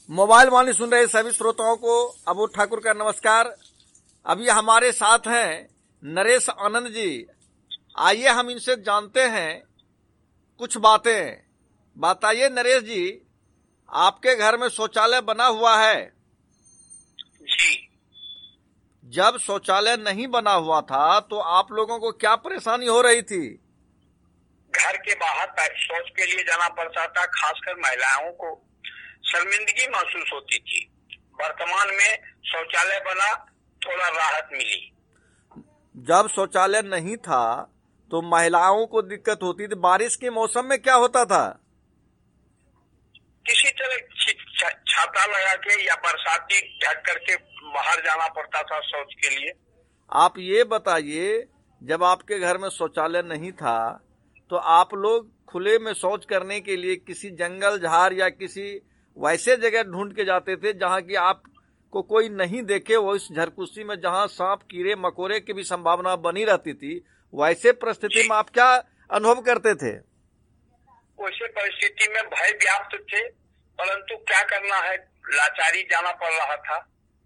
Mobile वाणी सुन रहे सभी श्रोताओं को अबोध ठाकुर का नमस्कार। अभी हमारे साथ हैं नरेश आनंद जी। आइए हम इनसे जानते हैं कुछ बातें। बताइए नरेश जी, आपके घर में शौचालय बना हुआ है? जी। जब शौचालय नहीं बना हुआ था तो आप लोगों को क्या परेशानी हो रही थी? घर के बाहर शौच के लिए जाना पड़ता था, खासकर महिलाओं को शर्मिंदगी महसूस होती थी। वर्तमान में शौचालय बना, थोड़ा राहत मिली। जब शौचालय नहीं था तो महिलाओं को दिक्कत होती थी। बारिश के मौसम में क्या होता था? किसी तरह छाता लगा के या बरसाती ढक करके बाहर जाना पड़ता था शौच के लिए। आप ये बताइए, जब आपके घर में शौचालय नहीं था तो आप लोग खुले में शौच करने के लिए किसी जंगल झाड़ या किसी वैसे जगह ढूंढ के जाते थे जहां की आपको कोई नहीं देखे, वो इस झरकुसी में जहां सांप कीड़े मकोड़े की भी संभावना बनी रहती थी, वैसे परिस्थिति में आप क्या अनुभव करते थे? वैसे परिस्थिति में भय व्याप्त थे, परंतु क्या करना है, लाचारी जाना पड़ रहा था।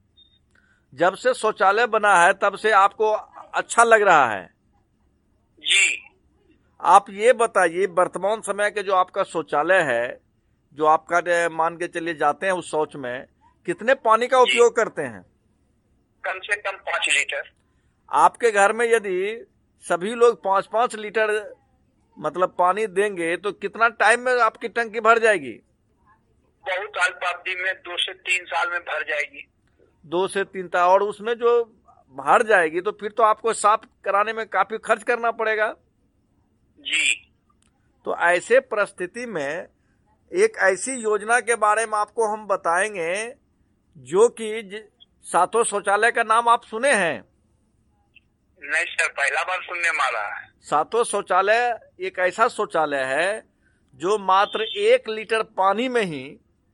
जब से शौचालय बना है तब से आपको अच्छा लग रहा है? जी। आप ये बताइए, वर्तमान समय के जो आपका शौचालय है, जो आपका मान के चलिए जाते हैं उस शौच में, कितने पानी का उपयोग करते हैं? कम से कम 5 लीटर। आपके घर में यदि सभी लोग 5-5 लीटर मतलब पानी देंगे तो कितना टाइम में आपकी टंकी भर जाएगी? बहुत अल्पावधि में 2 से 3 साल में भर जाएगी। 2 से 3 साल। और उसमें जो भर जाएगी तो फिर तो आपको साफ कराने में काफी खर्च करना पड़ेगा। जी। तो ऐसे परिस्थिति में एक ऐसी योजना के बारे में आपको हम बताएंगे जो कि सातों शौचालय का नाम आप सुने हैं? नहीं सर, पहला बार सुनने में आ रहा है। सातों शौचालय एक ऐसा शौचालय है जो मात्र 1 लीटर पानी में ही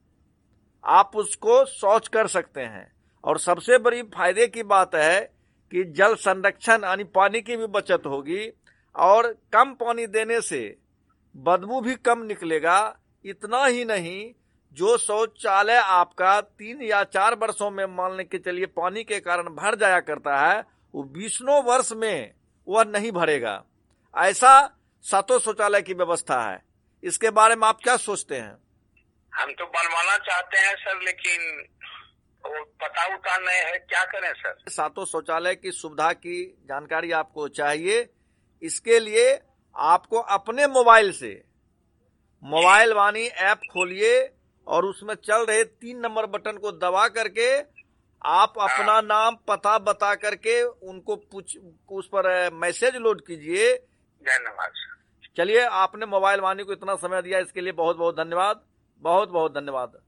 आप उसको शौच कर सकते हैं। और सबसे बड़ी फायदे की बात है कि जल संरक्षण यानी पानी की भी बचत होगी और कम पानी देने से बदबू भी कम निकलेगा। इतना ही नहीं, जो शौचालय आपका 3 या 4 वर्षों में मान के चलिए पानी के कारण भर जाया करता है, वो 20 वर्ष में वह नहीं भरेगा। ऐसा सातों शौचालय की व्यवस्था है। इसके बारे में आप क्या सोचते हैं? हम तो बनवाना चाहते हैं सर, लेकिन वो पता उता नहीं है, क्या करें सर। सातों शौचालय की सुविधा की जानकारी आपको चाहिए। इसके लिए आपको अपने मोबाइल से मोबाइल वाणी ऐप खोलिए और उसमें चल रहे 3 नंबर बटन को दबा करके आप अपना नाम पता बता करके उनको उस पर मैसेज लोड कीजिए। धन्यवाद सर। चलिए, आपने मोबाइल वाणी को इतना समय दिया, इसके लिए बहुत बहुत धन्यवाद। बहुत बहुत धन्यवाद।